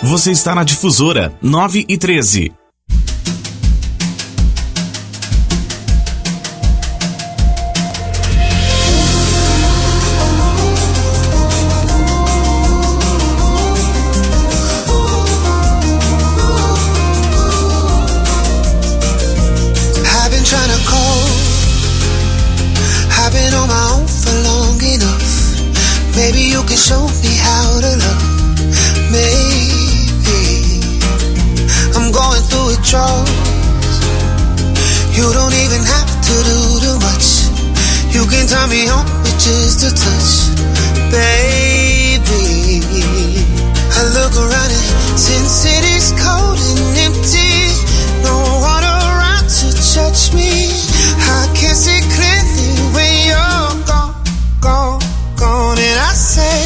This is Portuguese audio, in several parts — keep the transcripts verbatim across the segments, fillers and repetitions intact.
Você está na Difusora nove e treze. Show me how to love. Maybe I'm going through withdrawals. You don't even have to do too much. You can turn me on with just a touch, baby. I look around and since city's cold and empty, no one around to touch me. I can't see clearly when you're gone, gone, gone, and I say.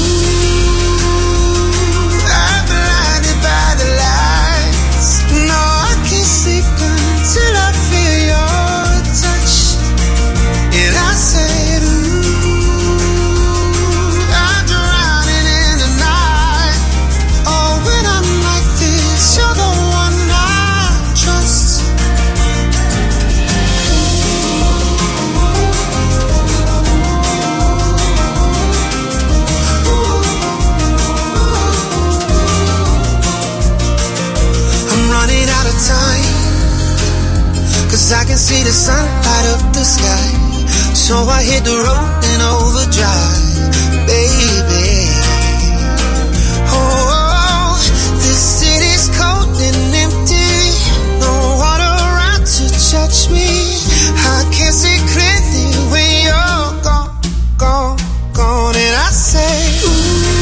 I can see the sun light up the sky, so I hit the road in overdrive, baby. Oh, this city's cold and empty, no one around to touch me. I can't see clearly when you're gone, gone, gone, and I say, ooh.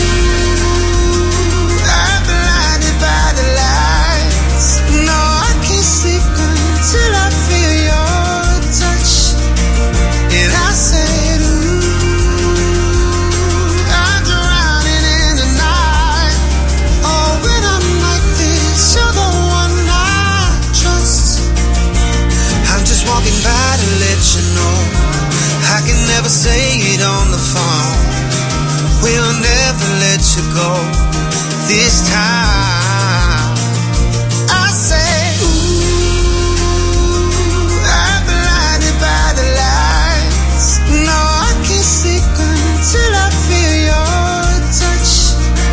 Say it on the phone, we'll never let you go this time. I say, ooh, I'm blinded by the lights. No, I can't sleep until I feel your touch.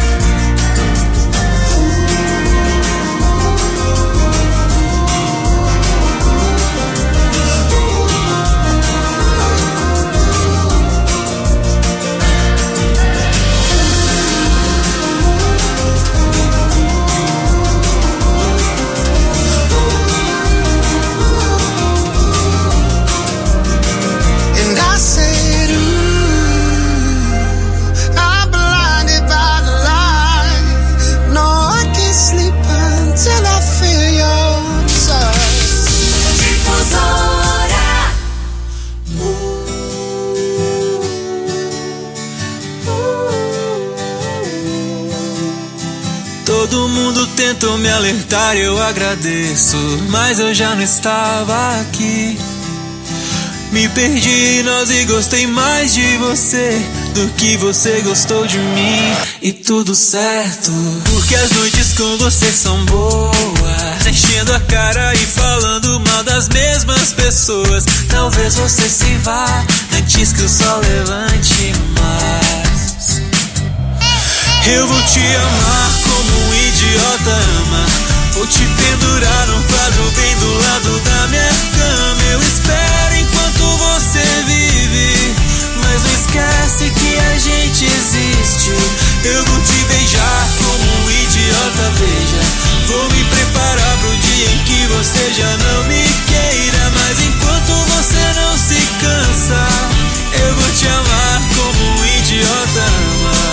Todo mundo tentou me alertar, eu agradeço, mas eu já não estava aqui. Me perdi em nós e gostei mais de você do que você gostou de mim. E tudo certo, porque as noites com você são boas, enchendo a cara e falando mal das mesmas pessoas. Talvez você se vá antes que o sol levante mais. Eu vou te amar como um idiota ama. Vou te pendurar num quadro bem do lado da minha cama. Eu espero enquanto você vive, mas não esquece que a gente existe. Eu vou te beijar como um idiota, veja. Vou me preparar pro dia em que você já não me queira. Mas enquanto você não se cansa, eu vou te amar como um idiota ama.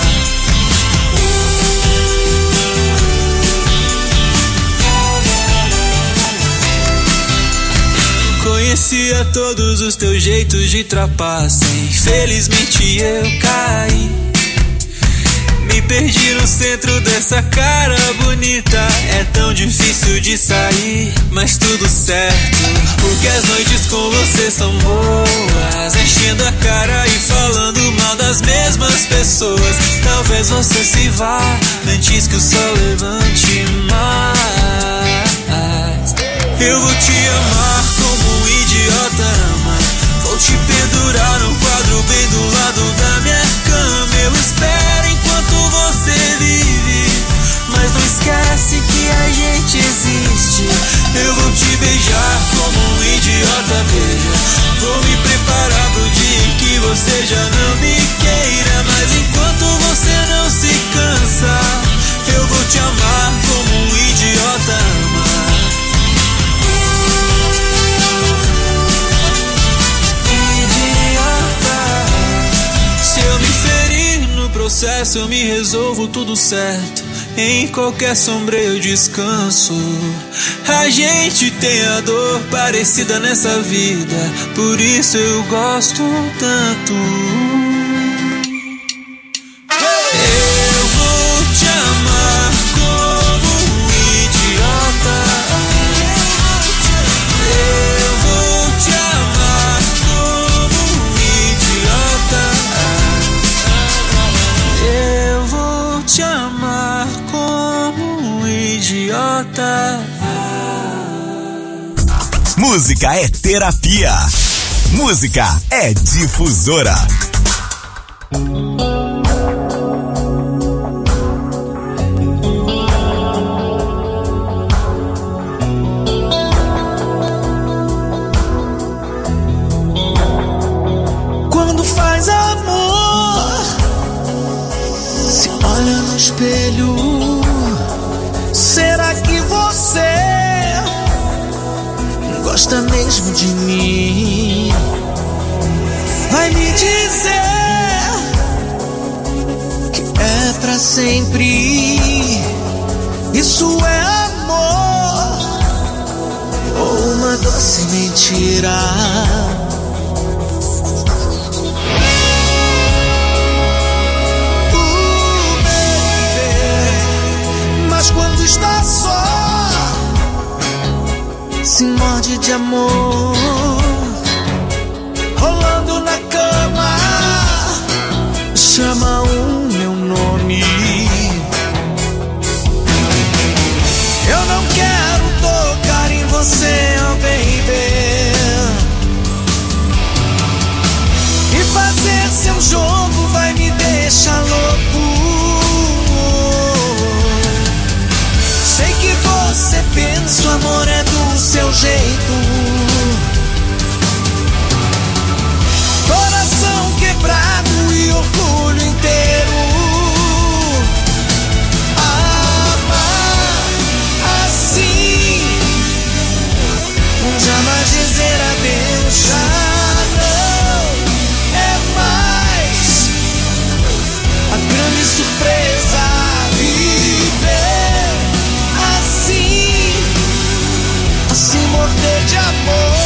Conhecia todos os teus jeitos de trapaça. Infelizmente eu caí. Me perdi no centro dessa cara bonita. É tão difícil de sair, mas tudo certo, porque as noites com você são boas, enchendo a cara e falando mal das mesmas pessoas. Talvez você se vá antes que o sol levante mais. Eu vou te amar como um idiota ama. Vou te pendurar no quadro bem do lado da minha cama. Eu espero enquanto você vive, mas não esquece que a gente existe. Eu vou te beijar como um idiota, veja. Vou me preparar pro dia em que você já não me queira. Mas enquanto você não se cansa, eu vou te amar como um idiota ama. Se eu me ferir no processo, eu me resolvo tudo certo. Em qualquer sombra eu descanso. A gente tem a dor parecida nessa vida, por isso eu gosto tanto. Eu vou te amar como um idiota. Eu vou te amar como um idiota. Eu vou te amar como um idiota. Música é terapia. Música é difusora. Quando faz amor, se olha no espelho, será que você gosta mesmo de mim? Vai me dizer que é pra sempre. Isso é amor ou uma doce mentira? Uh, baby, mas quando está só, se morde de amor, rolando na cama, chama o meu nome. Eu não quero tocar em você, oh baby, e fazer seu jogo vai me deixar louco. Sei que você pensa, o amor é do seu jeito. Coração quebrado e orgulho inteiro. Amar assim, jamais dizer adeus, já não é mais a grande surpresa. Viver assim, se morder de amor.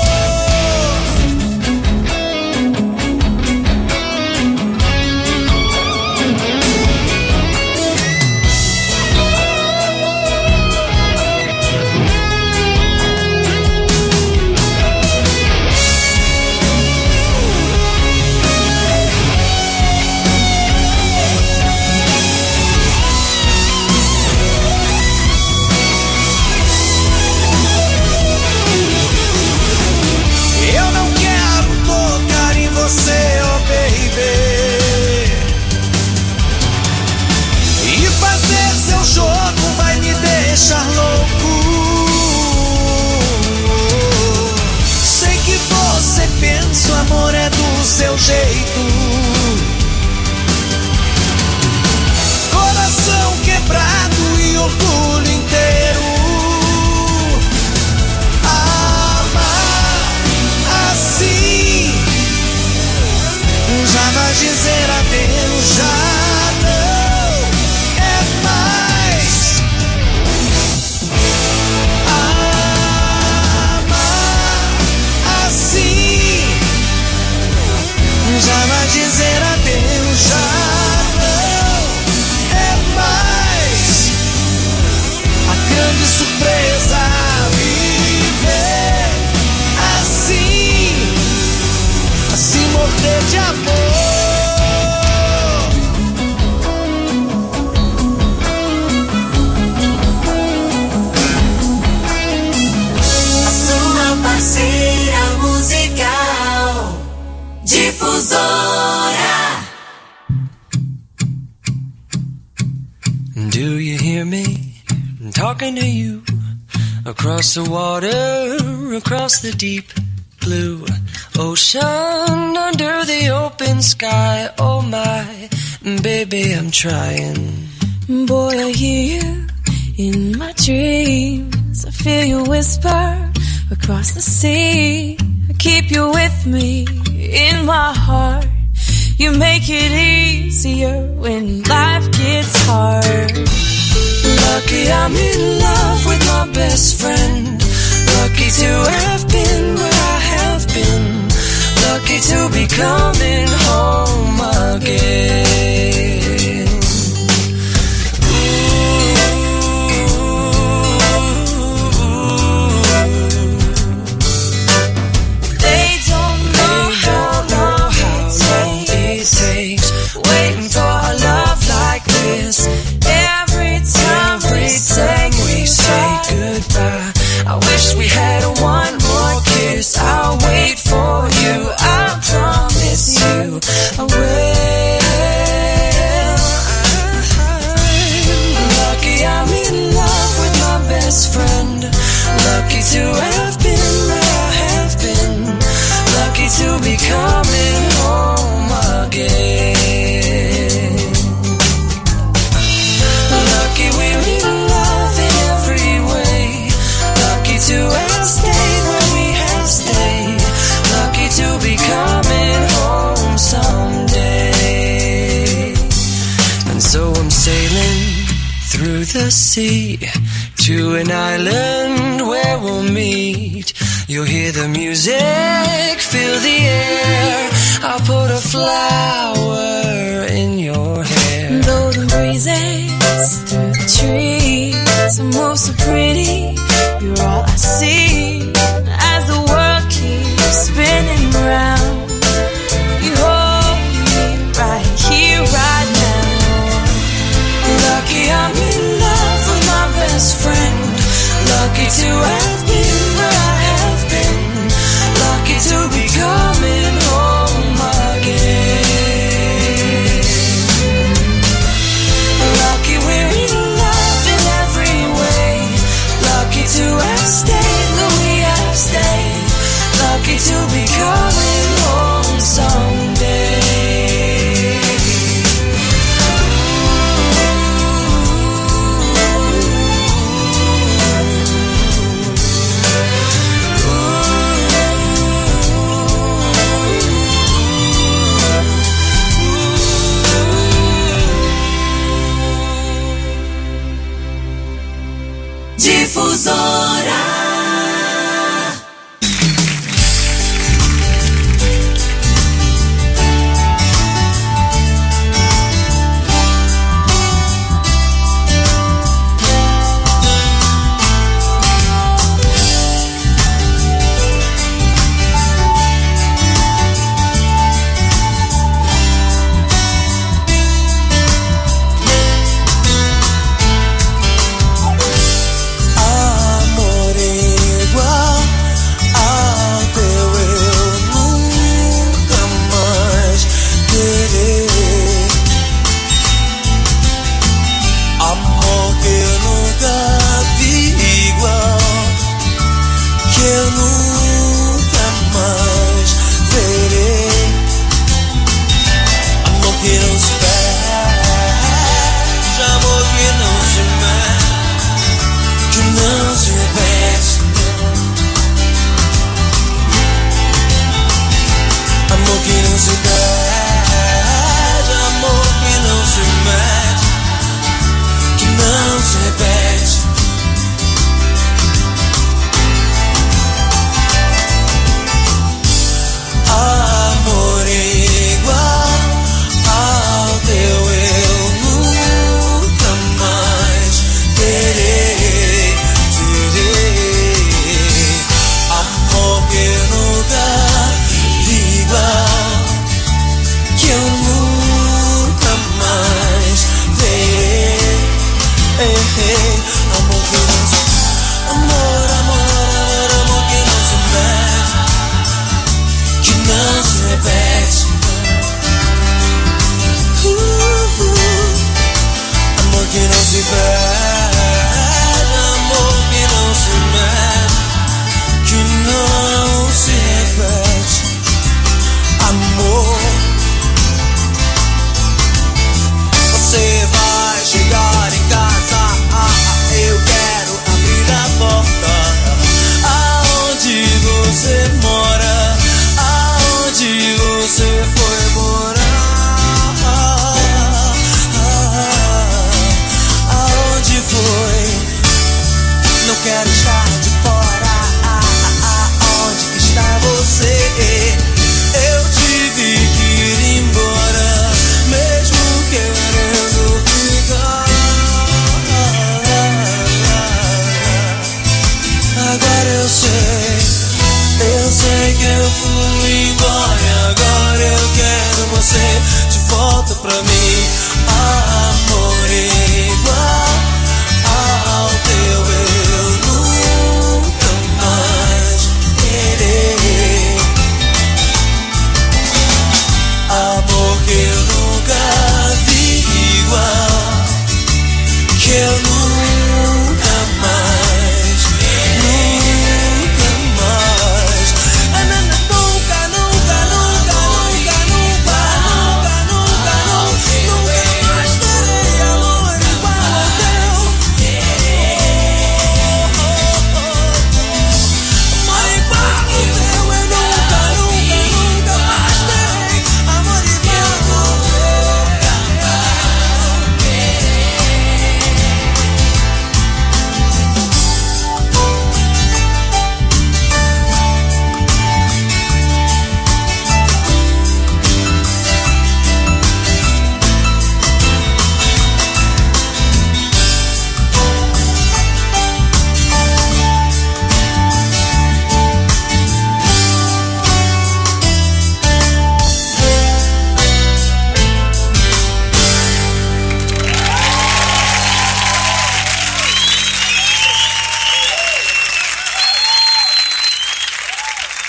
Deixar louco. Sei que você pensa, o amor é do seu jeito. Coração quebrado e orgulho inteiro. Amar assim, jamais dizer adeus, já jamais Do you hear me? I'm talking to you. Across the water, across the deep blue ocean, under the open sky. Oh my, baby, I'm trying. Boy, I hear you in my dreams. I feel you whisper across the sea. I keep you with me in my heart. You make it easier when life gets hard. Lucky I'm in love with my best friend. Lucky to have been where I have been. Lucky to be coming home again. They don't know how long it takes, waiting for a love like this. Every time we say we say goodbye, I wish we had one more kiss. I'll wait for you, I promise you I will. Lucky I'm in love with my best friend. Lucky to have been where I have been. Lucky to be coming home again. Lucky we're in love in every way. Lucky to have stayed where we have stayed. Lucky to be coming home someday. And so I'm sailing through the sea to an island where we'll meet. You'll hear the music, feel the air. I'll put a flower in your hair. Though the breezes through the trees move so pretty, you're all I see as the world keeps spinning round. You hold me right here, right now. Lucky I'm in love with my best friend. Lucky to have been where I have been. Lucky to be coming home again. Lucky we're in love in every way. Lucky to have stayed where we have stayed. Lucky to be coming home someday. Difusora. Amore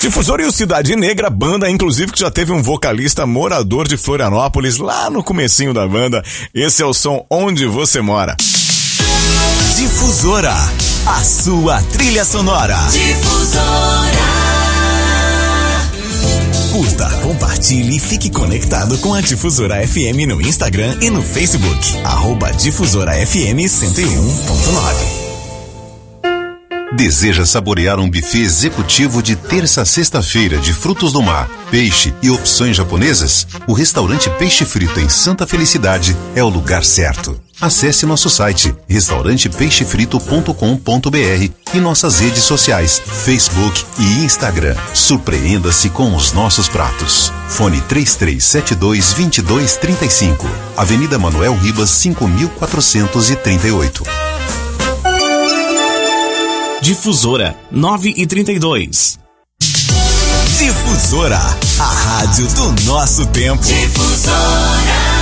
Difusora e o Cidade Negra, banda inclusive que já teve um vocalista morador de Florianópolis lá no comecinho da banda. Esse é o som Onde Você Mora. Difusora, a sua trilha sonora. Difusora. Curta, compartilhe e fique conectado com a Difusora F M no Instagram e no Facebook. Arroba Difusora F M cento e um ponto nove. Deseja saborear um buffet executivo de terça a sexta-feira de frutos do mar, peixe e opções japonesas? O restaurante Peixe Frito em Santa Felicidade é o lugar certo. Acesse nosso site restaurante peixe frito ponto com ponto br e nossas redes sociais, Facebook e Instagram. Surpreenda-se com os nossos pratos. Fone três três sete dois, dois dois três cinco. Avenida Manuel Ribas, cinco mil quatrocentos e trinta e oito. Difusora nove e trinta e dois. Difusora, a rádio do nosso tempo. Difusora.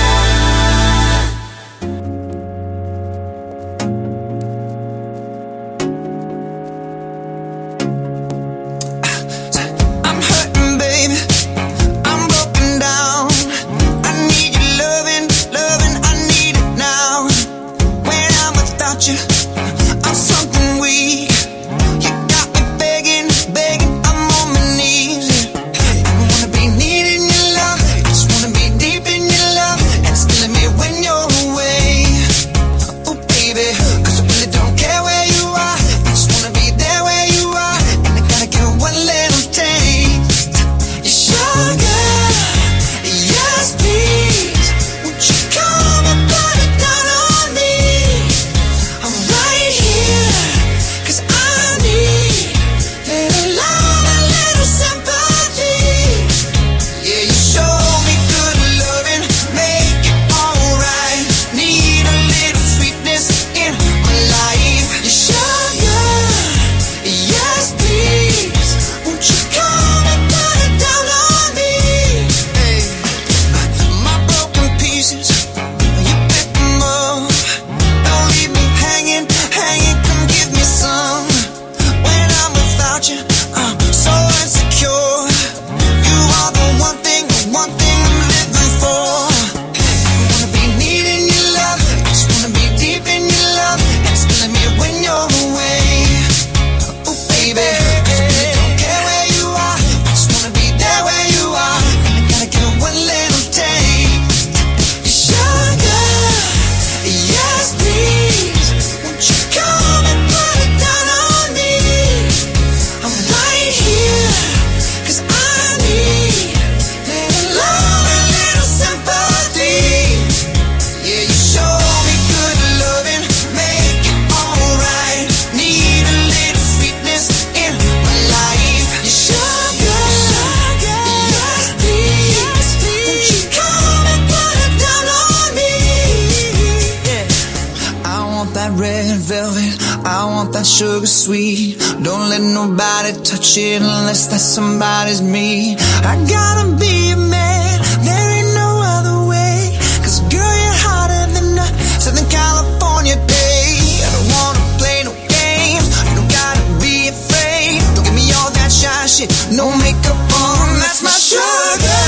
Sugar sweet, don't let nobody touch it unless that somebody's me. I gotta be a man, there ain't no other way. Cause girl, you're hotter than a Southern California day. I don't wanna play no games, you don't gotta be afraid. Don't give me all that shy shit, no makeup on, that's my sugar.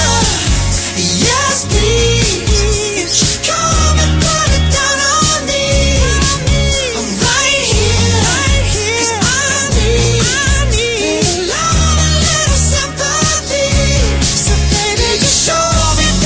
Yes, please, come and put it down on me. I'm right here. Show me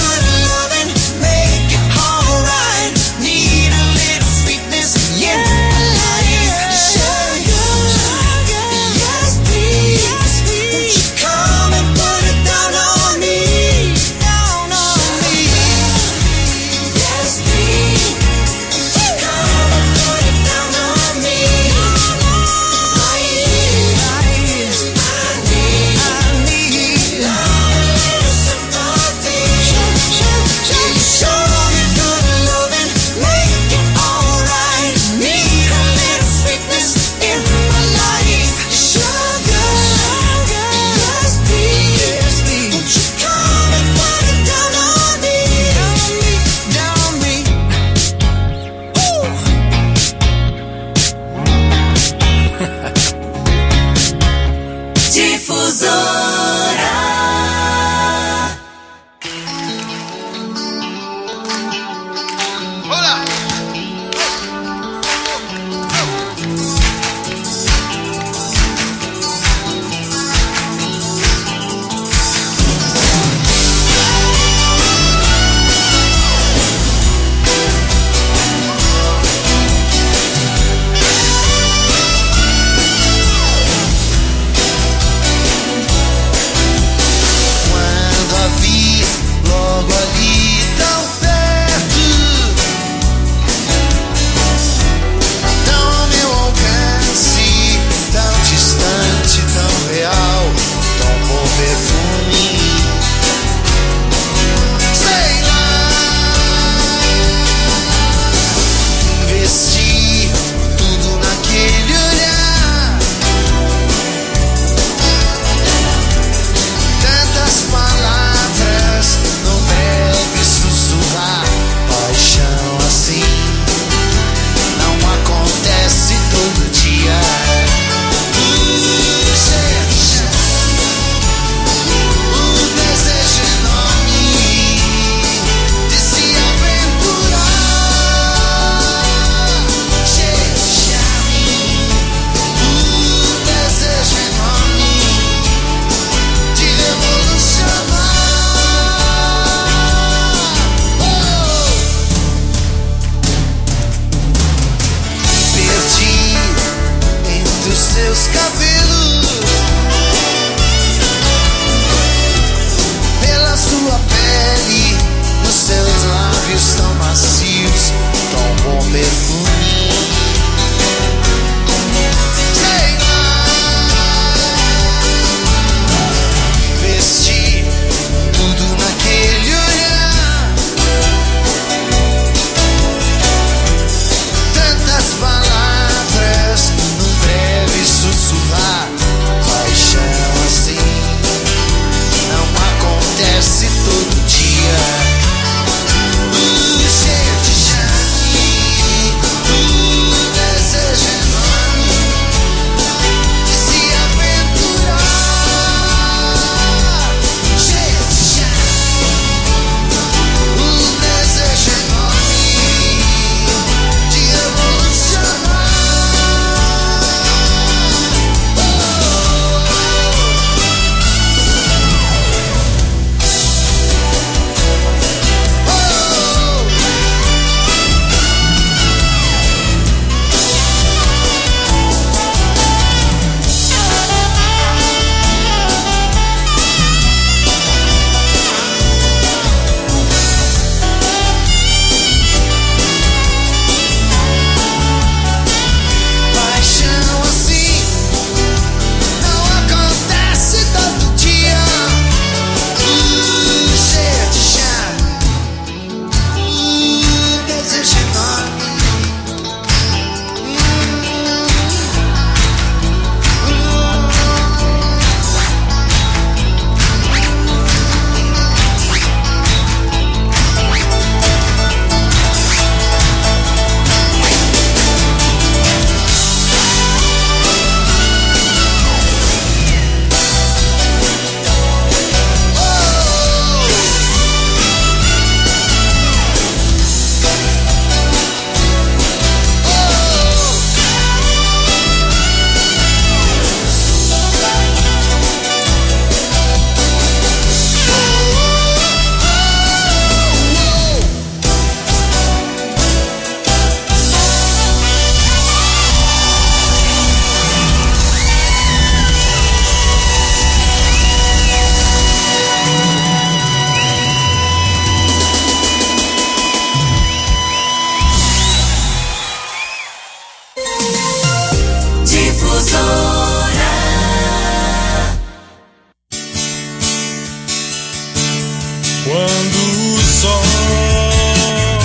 Quando o sol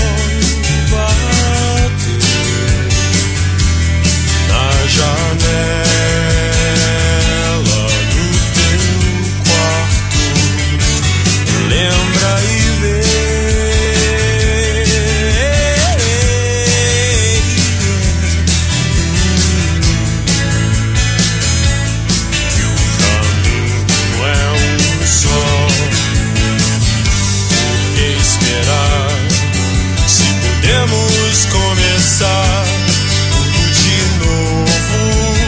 bate na janela do teu quarto, lembra e vê que o caminho é um só. Esperar, se podemos começar tudo de novo,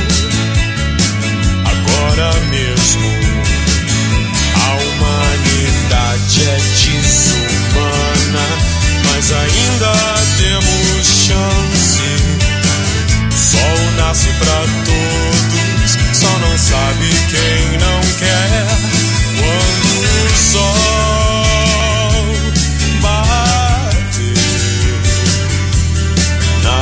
agora mesmo. A humanidade é desumana, mas ainda temos chance. O sol nasce pra todos, só não sabe quem não quer. Quando o sol bate na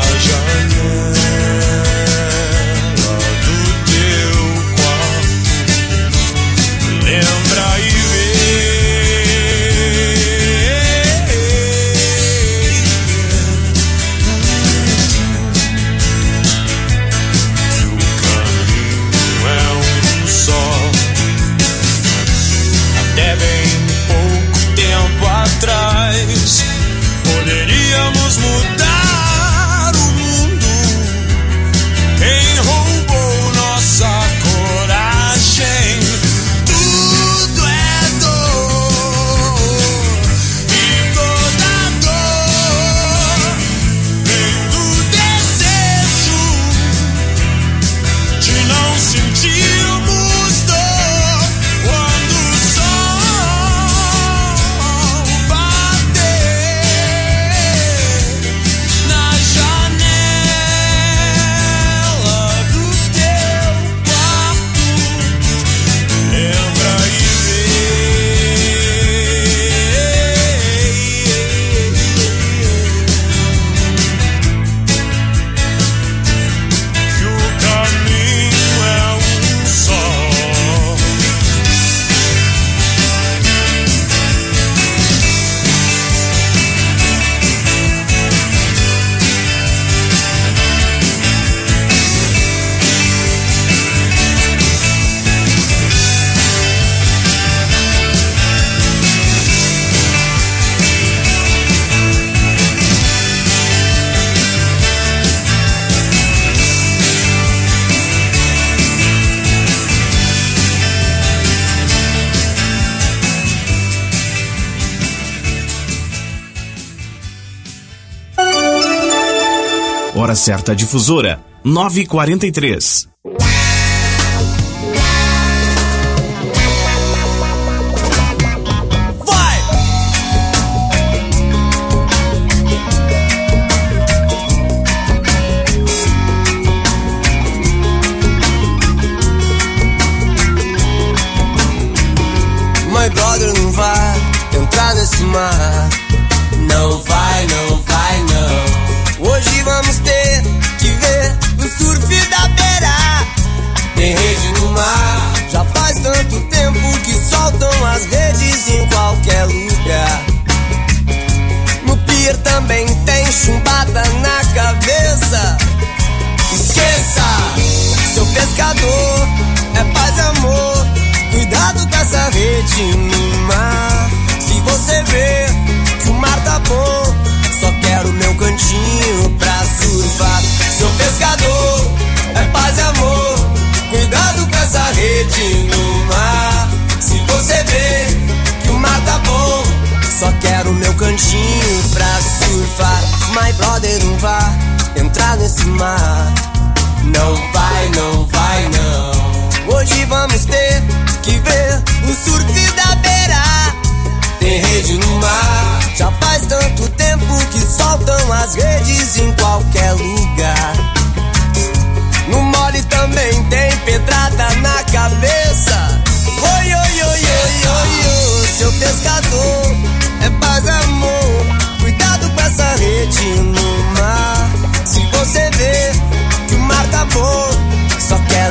janela do teu quarto, lembra e vê que o caminho é um só. Até bem pouco tempo atrás poderíamos mudar o mundo. Quem roubou nossa coragem? Tudo é dor, e toda dor vem do desejo de não sentirmos dor. Quando o sol bater na janela do teu quarto, lembra e vê que o caminho é um só. Hora certa difusora, nove e quarenta e três. My brother, não vai entrar nesse mar. Não vai, não vai, não. Hoje vamos ter que ver o surf da beira. Tem rede no mar, já faz tanto tempo que soltam as redes em qualquer lugar. No pier também tem chumbada na cabeça. Esqueça, seu pescador é paz e amor. Cuidado com essa rede no mar. Se você vê que o mar tá bom, só quero meu cantinho pra surfar. Seu pescador é paz e amor. Cuidado com essa rede no mar. Se você vê que o mar tá bom, só quero meu cantinho pra surfar. My brother, não vai entrar nesse mar. Não vai, não vai, não. Hoje vamos ter que ver o surf da beira. Tem rede no mar, já faz tanto tempo que soltam as redes em qualquer lugar. No mole também tem pedrada na cabeça. Oi, oi, oi, oi, oi, oi. Seu pescador é paz e amor. Cuidado com essa rede no mar. Se você vê que o mar tá bom, só quero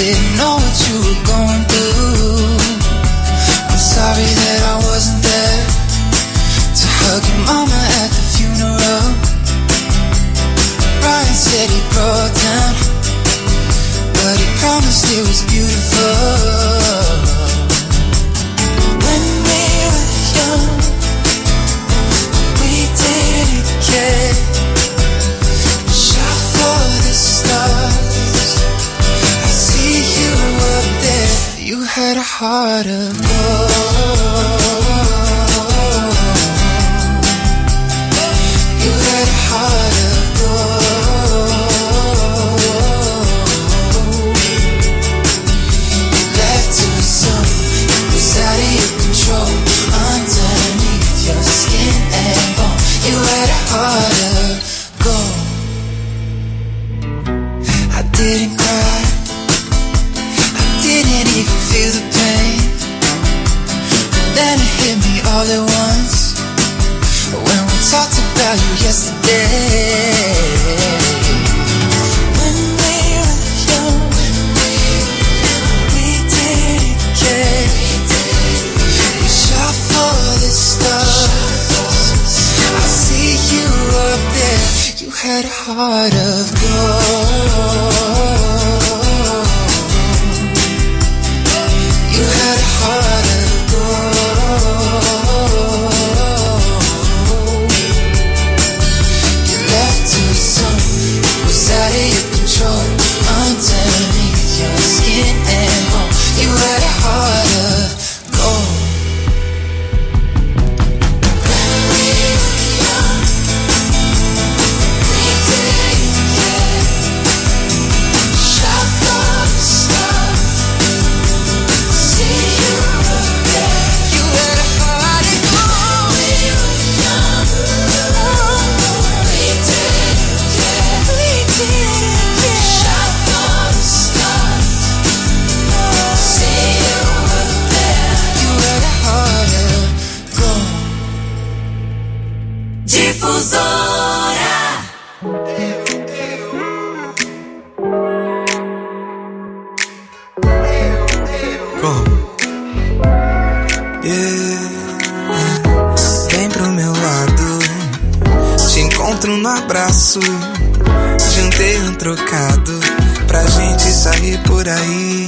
didn't know what you were going through. I'm sorry that I wasn't there to hug your mama at the funeral. Brian said he broke down, but he promised it was beautiful. When we were young, we didn't care. Shot for the stars, I see you up there. You had a heart of gold. You had a heart of gold. You left to something that was out of your control. Underneath your skin and bone, you had a heart of gold. I didn't cry, I didn't even feel the pain. And then it hit me all at once when we talked about you yesterday. When we were young, we didn't care. We shot for the stars, I see you up there. You had a heart of gold. You had a heart of gold. You left to something that was out of your control. Underneath your skin and bone, you had a heart of gold. When we were young, we didn't care. Shot for the stars, see you up there. You had a heart of gold. We were young, we didn't care. We didn't care. Shot for the stars, see you up there. You had a heart of gold. Difusora. Yeah. Vem pro meu lado, te encontro no abraço. Juntei um trocado pra gente sair por aí.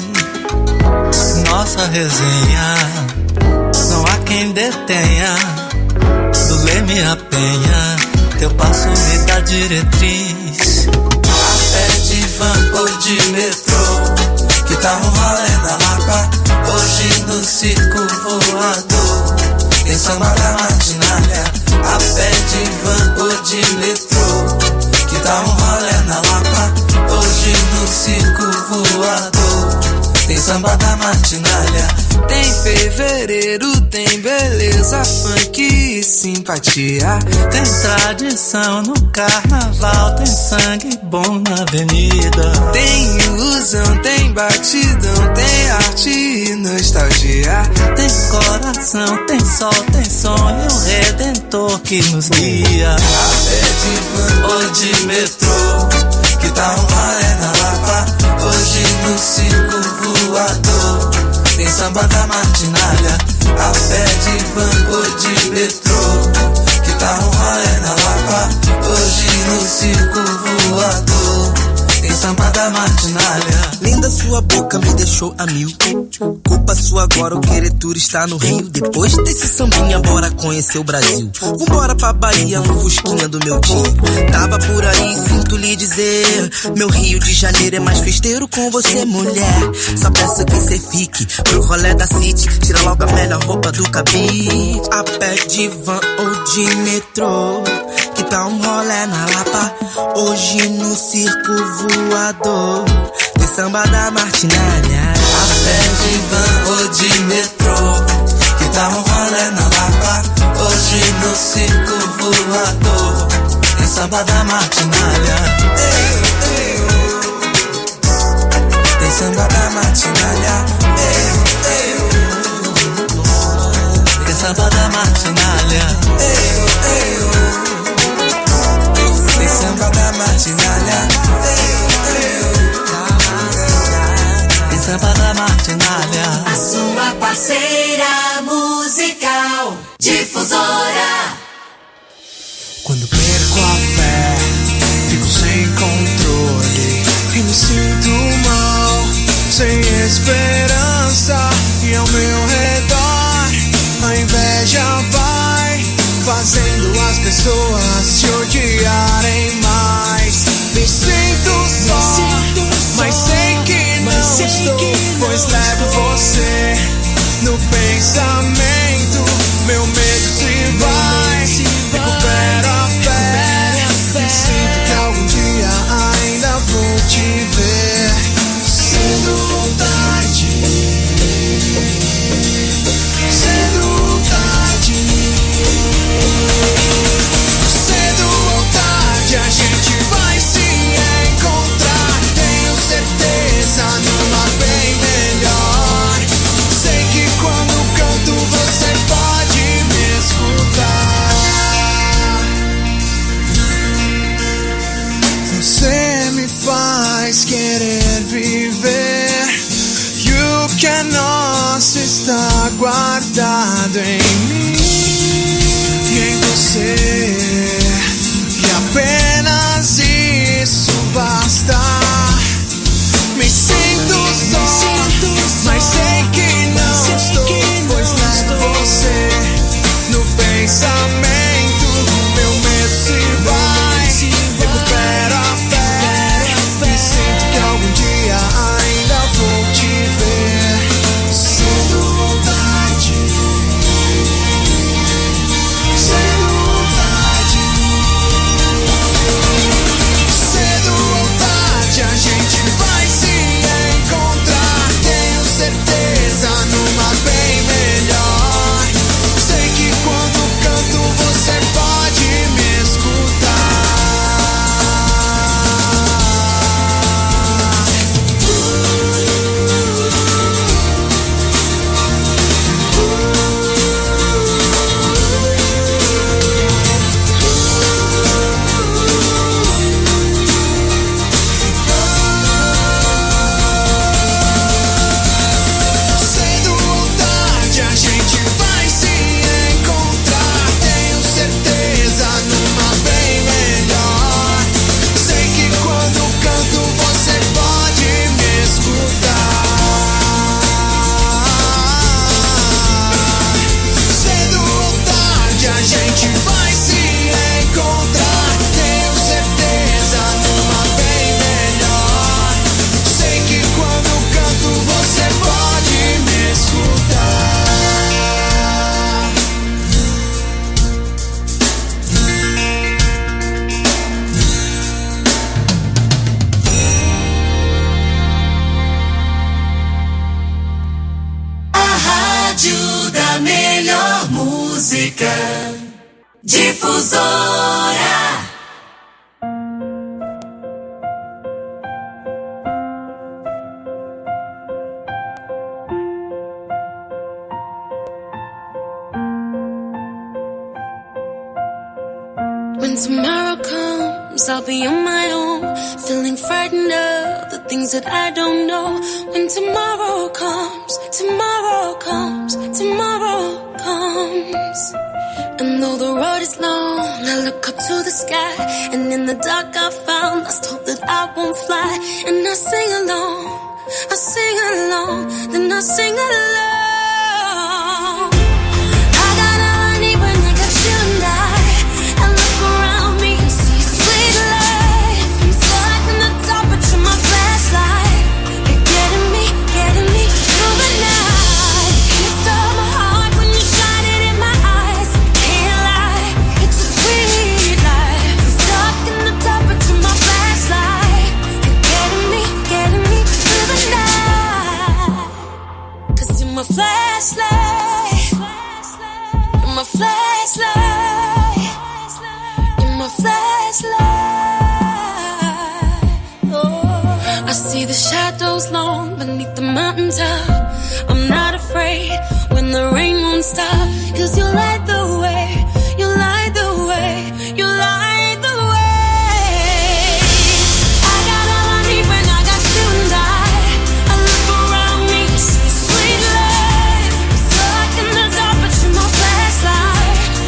Nossa resenha, não há quem detenha. Do Leme a Penha, teu passo me dá diretriz. A pé de van ou de metrô, que tá um rolê na Lapa. Hoje no circo voador, tem samba da martinalha. A pé de van ou de metrô, que tá um rolê na Lapa. Hoje no circo voador, tem samba da martinalha. Tem fevereiro, tem beleza, funk e simpatia. Tem tradição no carnaval, tem sangue bom na avenida. Tem ilusão, tem batidão, tem arte e nostalgia. Tem coração, tem sol, tem sonho, o Redentor que nos guia. A pé de van ou de metrô, que tá um rolê na Lapa. Hoje no circo voador, tem samba da martinalha. A pé de van ou de metrô, que tá um rolê na Lapa. Hoje no circo voador, tem samba da martinalha. Linda sua boca me deixou a mil. Culpa sua agora, o queretura está no Rio. Depois desse sambinha, bora conhecer o Brasil. Vambora pra Bahia, no fusquinha do meu tio. Tava por aí, sinto lhe dizer, meu Rio de Janeiro é mais festeiro com você, mulher. Só peço que cê fique pro rolê da City. Tira logo a melhor roupa do cabide. A pé de van ou de metrô, que tá um rolê na Lapa. Hoje no circo voador, tem samba da martinalha. A pé de van ou de metrô, que tá um rolê na Lapa. Hoje no circo voador, tem samba da martinalha. Tem samba da martinalha. Tem samba da martinalha. Tem samba da martinalha. Difusora. Quando perco a fé, fico sem controle e me sinto mal, sem esperança. E ao meu redor a inveja vai fazendo as pessoas te odiarem mais. Me sinto só, mas sei que não estou, pois levo você no pensamento. Meu medo se vai, recupero a fé. Me sinto que algum dia ainda vou te ver. Cedo ou tarde, cedo ou tarde, cedo ou tarde a gente vai se encontrar. Tenho certeza numa bem melhor. Sei que quando canto você pode me escutar. Você me faz querer viver. E o que é nosso está guardado em mim e em você. E apenas isso basta. Me sinto só, mas sei que não estou, pois levo você no pensamento. Meu medo se vai, recupero a fé. Me sinto que algum dia ainda vou te ver. Cedo ou tarde, cedo ou tarde, cedo ou tarde a gente vai se encontrar. Tenho certeza numa bem melhor. Sei que quando canto você pode me escutar. Cedo ou tarde a gente vai se encontrar. Tenho certeza numa bem melhor. Sei que quando canto você pode me escutar. Cedo ou tarde a gente vai se encontrar. Tenho certeza numa bem melhor. Sei que quando canto você pode me escutar. A rádio da melhor música. Difusora. When tomorrow comes, I'll be on my own, feeling frightened of the things that I don't know. When tomorrow comes, tomorrow comes, tomorrow comes. And though the road is long, I look up to the sky, and in the dark I found lost hope that I won't fly. And I sing along, I sing along, then I sing along. I got all I need when I got you and I. I look around me and see sweet life. I'm stuck in the dark, but you're my flashlight. You're getting me, getting me through the night. You stole my heart when you shine it in my eyes. Can't lie, it's a sweet life. I'm stuck in the dark, but you're my flashlight. You're getting me, getting me through the night. 'Cause you're my flashlight. You're my flashlight. You're my flashlight. Oh, I see the shadows long beneath the mountaintop. I'm not afraid when the rain won't stop. 'Cause you light the way. You light the way. You light the way. I got all I need when I got you and I. I look around me, see sweet life. I'm stuck in the dark, but you're my flashlight.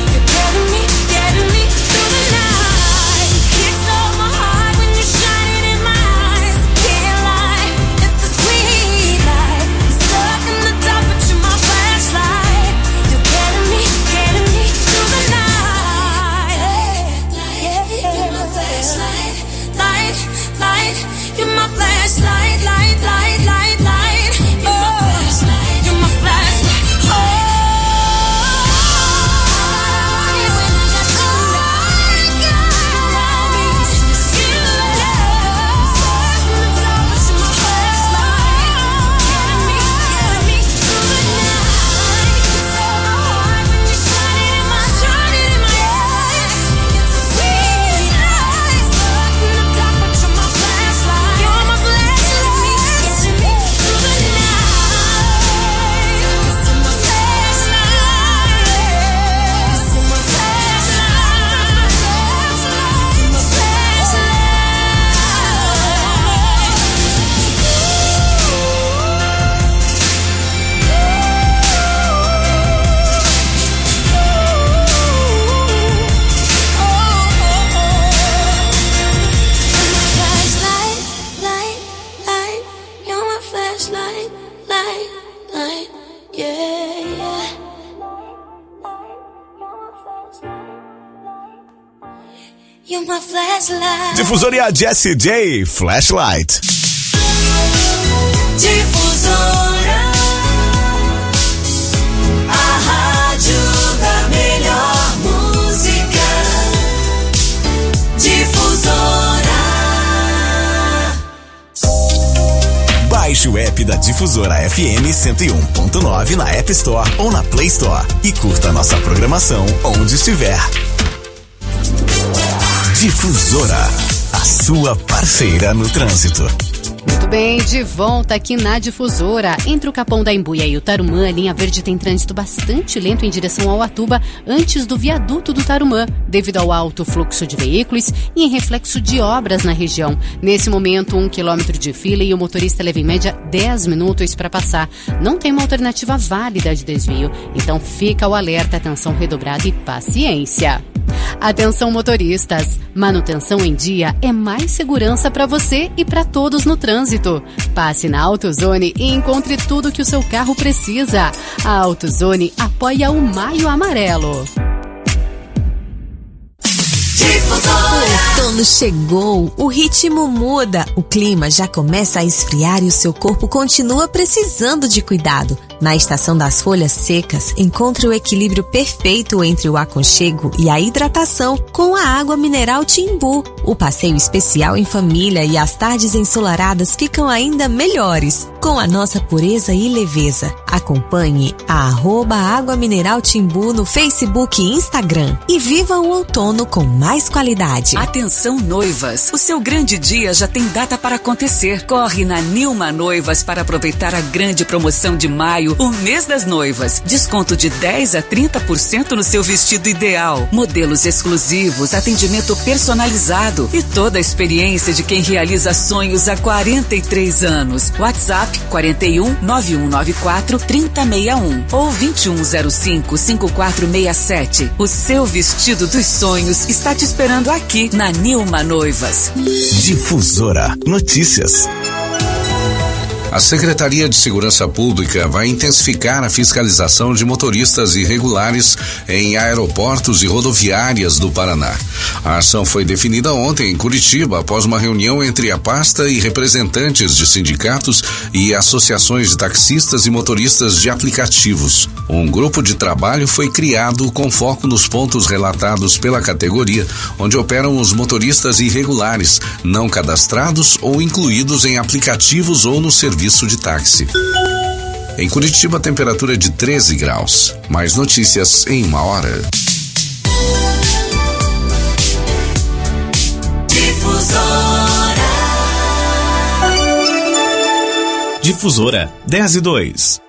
You're my flashlight. Difusoria Jessie J, Flashlight. Difusora, a rádio da melhor música. Difusora. Baixe o app da Difusora F M cento e um ponto nove na App Store ou na Play Store e curta nossa programação onde estiver. Difusora, a sua parceira no trânsito. Muito bem, de volta aqui na Difusora. Entre o Capão da Embuia e o Tarumã, a linha verde tem trânsito bastante lento em direção ao Atuba, antes do viaduto do Tarumã, devido ao alto fluxo de veículos e em reflexo de obras na região. Nesse momento, um quilômetro de fila e o motorista leva em média dez minutos para passar. Não tem uma alternativa válida de desvio, então fica o alerta, atenção redobrada e paciência. Atenção motoristas, manutenção em dia é mais segurança para você e para todos no trânsito. Passe na AutoZone e encontre tudo que o seu carro precisa. A AutoZone apoia o Maio Amarelo. O outono chegou, o ritmo muda, o clima já começa a esfriar e o seu corpo continua precisando de cuidado. Na estação das folhas secas, encontre o equilíbrio perfeito entre o aconchego e a hidratação com a água mineral Timbu. O passeio especial em família e as tardes ensolaradas ficam ainda melhores, com a nossa pureza e leveza. Acompanhe a arroba Água Mineral Timbu no Facebook e Instagram e viva o outono com mais qualidade. Atenção noivas, o seu grande dia já tem data para acontecer. Corre na Nilma Noivas para aproveitar a grande promoção de maio, o mês das noivas. Desconto de dez a trinta por cento no seu vestido ideal. Modelos exclusivos, atendimento personalizado e toda a experiência de quem realiza sonhos há quarenta e três anos. WhatsApp quarenta e um, nove um nove quatro, trinta sessenta e um ou vinte e um zero cinco, cinquenta e quatro sessenta e sete. O seu vestido dos sonhos está te esperando aqui na Nilma Noivas. Difusora Notícias. A Secretaria de Segurança Pública vai intensificar a fiscalização de motoristas irregulares em aeroportos e rodoviárias do Paraná. A ação foi definida ontem em Curitiba após uma reunião entre a pasta e representantes de sindicatos e associações de taxistas e motoristas de aplicativos. Um grupo de trabalho foi criado com foco nos pontos relatados pela categoria, onde operam os motoristas irregulares, não cadastrados ou incluídos em aplicativos ou no serviço de táxi. Em Curitiba, a temperatura é de treze graus. Mais notícias em uma hora. Difusora. Difusora dez e dois.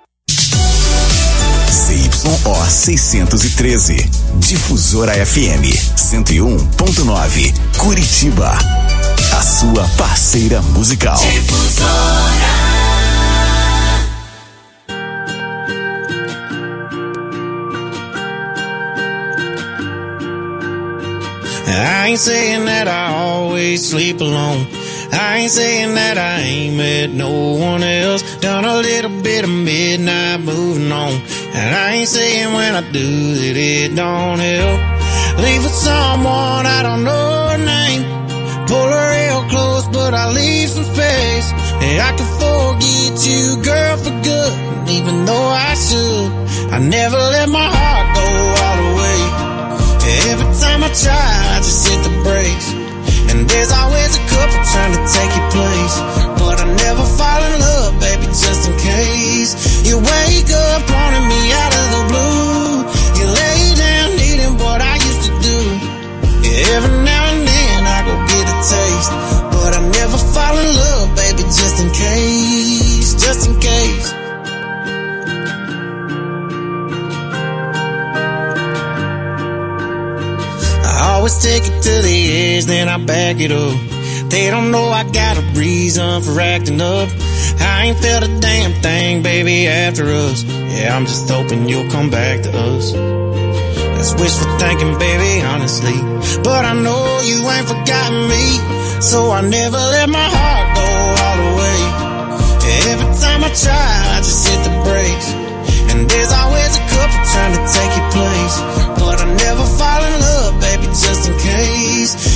C Y O seiscentos e treze. Difusora F M cento e um ponto nove. Curitiba. A sua parceira musical. Difusora. I ain't saying that I always sleep alone. I ain't saying that I ain't met no one else. Done a little bit of midnight moving on. And I ain't saying when I do that it don't help. Leave with someone I don't know her name. Pull her real close, but I leave some space. And I can forget you, girl, for good. And even though I should, I never let my heart go all the way. Every time I try, I just hit the brakes. And there's always a couple trying to take your place. But I never fall in love, baby, just in case. You wake up wanting me out of the blue. You lay down needing what I used to do. Every now and then I go get a taste. But I never fall in love, baby, just in case. Just in case. I always take it to the edge, then I back it up. They don't know I got a reason for acting up. I ain't felt a damn thing, baby, after us. Yeah, I'm just hoping you'll come back to us. That's wishful thinking, baby, honestly. But I know you ain't forgotten me. So I never let my heart go all the way. Every time I try, I just hit the brakes. And there's always a couple trying to take your place. But I never fall in love, baby, just in case.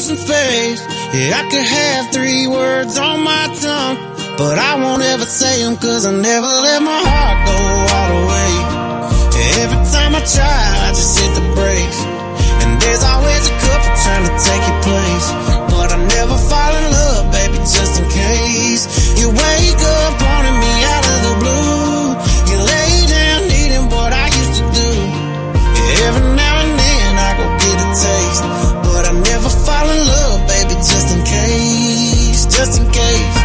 some space. Yeah, I could have three words on my tongue, but I won't ever say them, cause I never let my heart go all the way. Every time I try, I just hit the brakes, and there's always a couple trying to take your place, but I never fall in love, baby, just in case. You wake up wanting me out of the blue, you lay down needing what I used to do. Every now and then I go get a taste, but I never fall in love, baby, just in case, just in case.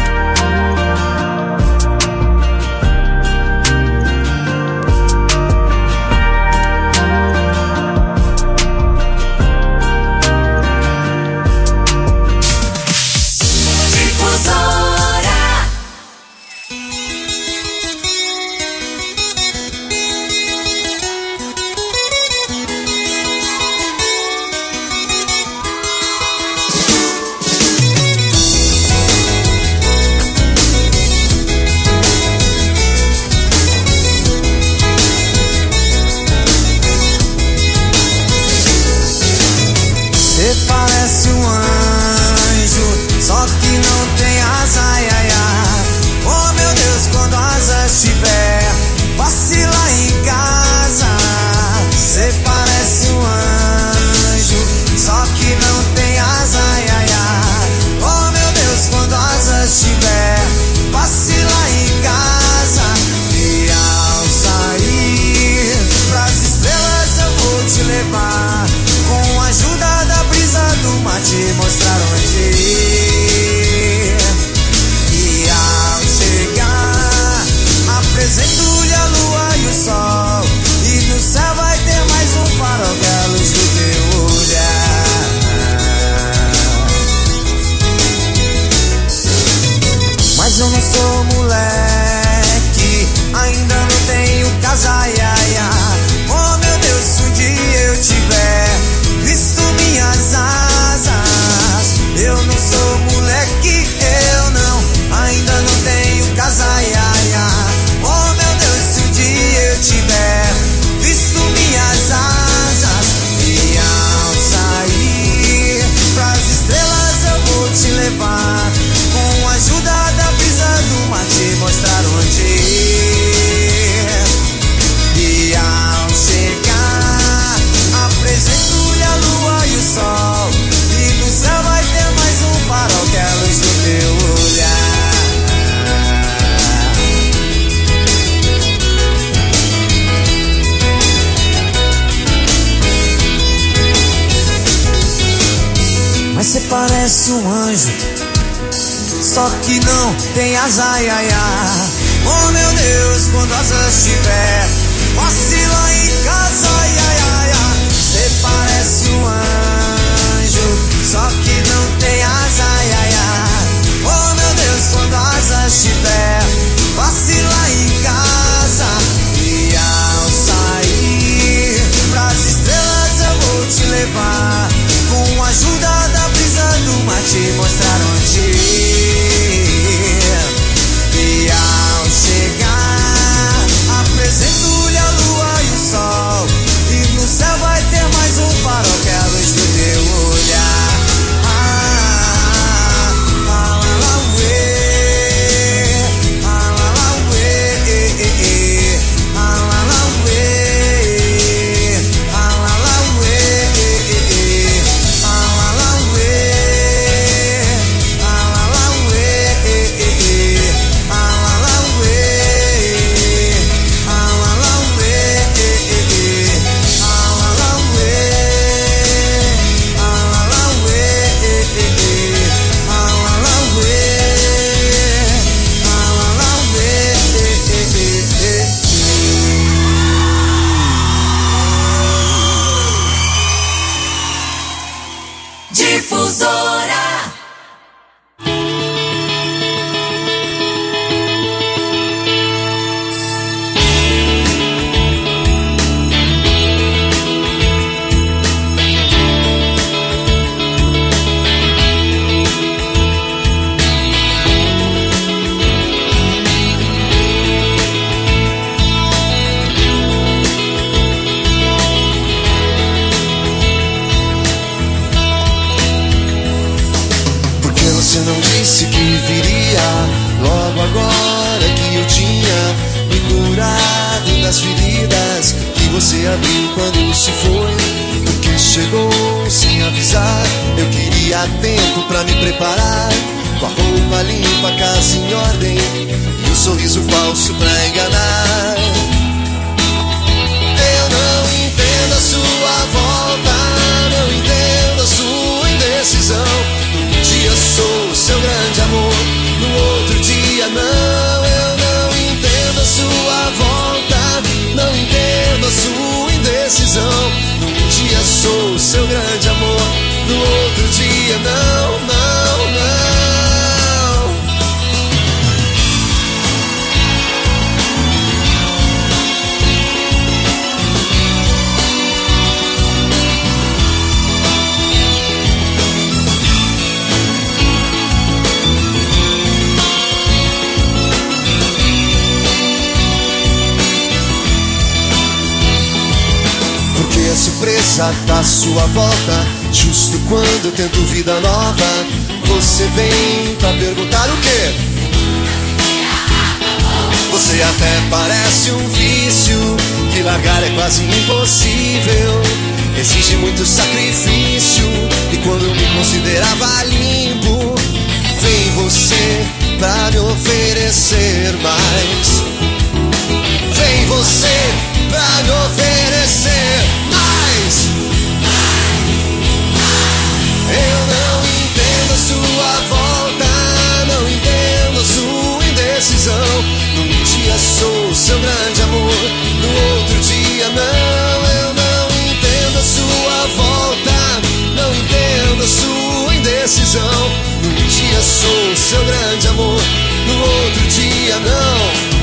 Parece um anjo, só que não tem asa, ai, ai, ai. Oh meu Deus, quando asas tiver, vacila em casa, ai, ai, ai, ai. Cê parece um anjo, só que não tem asa, ai, ai, ai. Oh meu Deus, quando asas tiver, vacila em casa. E ao sair pras estrelas eu vou te levar, com a ajuda da brisa do mar te mostrar onde ir. E ao chegar, apresento-lhe a lua e o sol, e no céu vai ter mais um farol que é a luz do teu olhar. Ah, que viria logo agora que eu tinha me curado das feridas que você abriu quando se foi, porque chegou sem avisar. Eu queria tempo pra me preparar, com a roupa limpa, a casa em ordem e um sorriso falso pra enganar. Eu não entendo a sua volta, não entendo a sua indecisão. Num dia sou seu grande amor, no outro dia não. Eu não entendo a sua volta, não entendo a sua indecisão. Num dia sou seu grande amor, no outro dia não, não, não. A surpresa da sua volta, justo quando eu tento vida nova, você vem pra perguntar o quê? Você até parece um vício, que largar é quase impossível, exige muito sacrifício, e quando eu me considerava limpo, vem você pra me oferecer mais. Vem você pra me oferecer mais. Eu não entendo a sua volta, não entendo a sua indecisão. Num dia sou seu grande amor, no outro dia não. Eu não entendo a sua volta, não entendo a sua indecisão. Num dia sou seu grande amor, no outro dia não.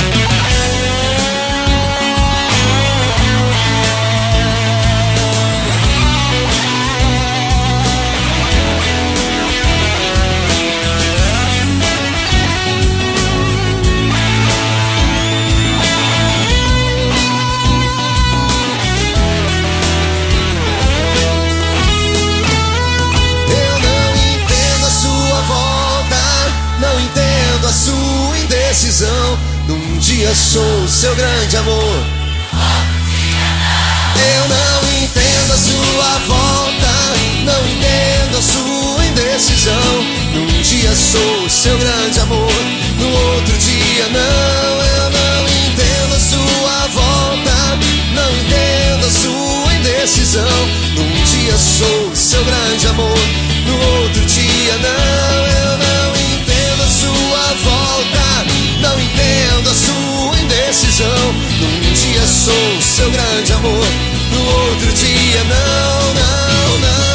Sua indecisão, num dia sou seu grande amor. Eu não entendo a sua volta, não entendo a sua indecisão. Num dia sou seu grande amor, no outro dia não. Eu não entendo a sua volta, não entendo a sua indecisão. Num dia sou seu grande amor, no outro dia não. Eu não entendo a sua volta, não entendo a sua indecisão. Num dia sou seu grande amor, no outro dia não, não, não.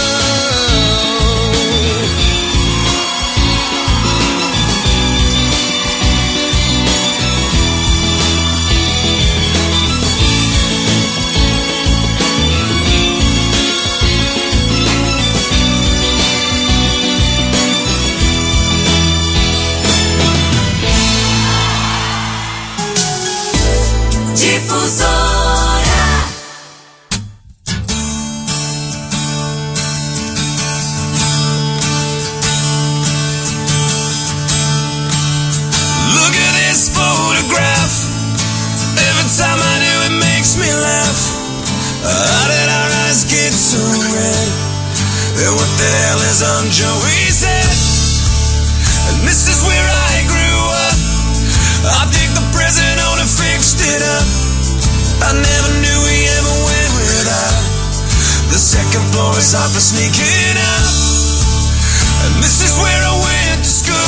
Time I do, it makes me laugh. How did our eyes get so red? And what the hell is on Joey's head? And this is where I grew up. I think the present owner fixed it up. I never knew we ever went without. The second floor is hot for sneaking up. And this is where I went to school.